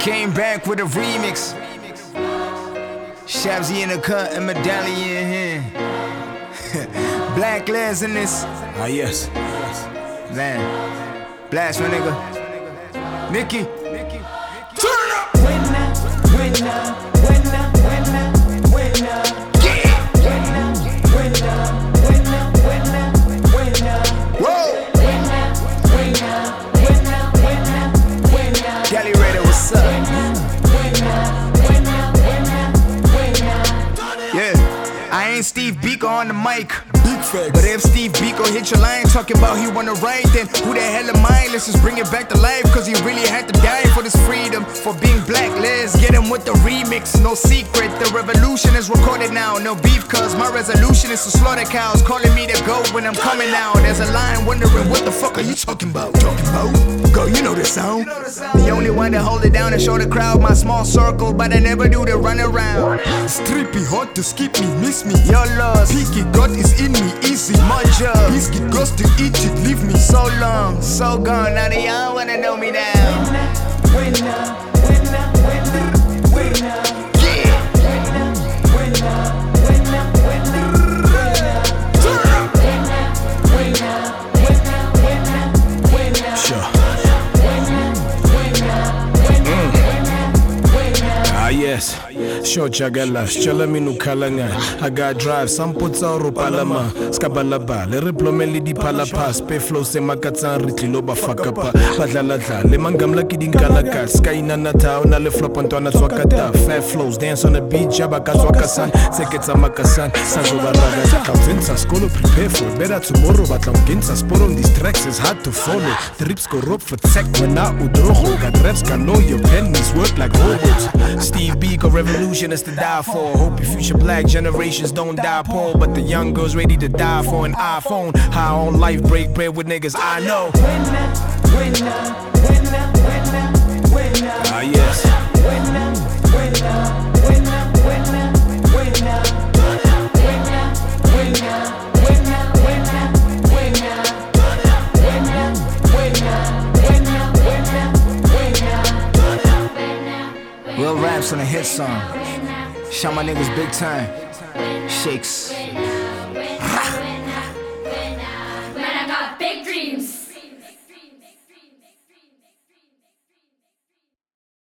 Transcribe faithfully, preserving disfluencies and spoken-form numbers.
Came back with a remix. Shabzy in the cut and medallion here. Black Les in this. Ah, yes. Man. Blast my nigga. Nicky. Turn up! Winner, winner, winner, winner, winner. Yeah! Winner, winner, winner, winner, winner. Whoa! Winner, winner, winner, winner, winner. Gally Raider, what's up? Yeah, I ain't Steve Biko on the mic. Big facts. But if Steve Biko hit your line talking about he wanna write, then who the hell am I? Let's just bring it back to life, cause he really had to die for this freedom, for being black. Let's get him with the remix, no secret. The revolution is recorded now, no beef, cause my resolution is to slaughter cows, calling me the GOAT when I'm coming out. There's a line wondering what the fuck are you talking about? Talking about? Go, you know the sound. The only one to hold it down and show the crowd my small circle, but I never do the run around. Strippy hot to skip me, miss me. Your loss, Picky God is in me, easy. my job. Biscuit goes to Egypt, leave me. So long, so gone, now they all wanna know me now. Winner, winner, winner, winner. Yeah! Winner, winner, winner, winner, winner. Turn up! Winner, winner, winner, winner, winner. Sure. Winner, winner, winner, winner, winner. Ah, yes. Sure, Jagala, Shala Minu Kalanga. I got drive, some puts out Rupalama, Skabalaba, Le Riplomeli di Palapas, Peflo se Makatan, Ritliloba Fakapa, Padlalata, Le Mangam Lucky din Kalaka, Sky Nanata, Nale Flopantona Twakata, Fat flows, dance on the beach, Jabakatwakasan, Seketa Makasan, Sazobaraga, Kautinsa, Skolo, prepare for better tomorrow, but Ginsa Sport on these tracks is hard to follow. The rips go rope for tech when I udroho, got reps can know your pennies work like robots. Steve Biko, revolution is to die for. Hope your future black generations don't die poor, but the young girls ready to die for an iPhone. High on life, break bread with niggas I know. Winner, winner, winner, winner, winner. Ah, yes. Winner, winner, winner, winner, winner. Winner, winner, winner, winner, winner. Winner, winner, winner, winner, winner. Real raps on a hit song. Shout my niggas big time. Shakes.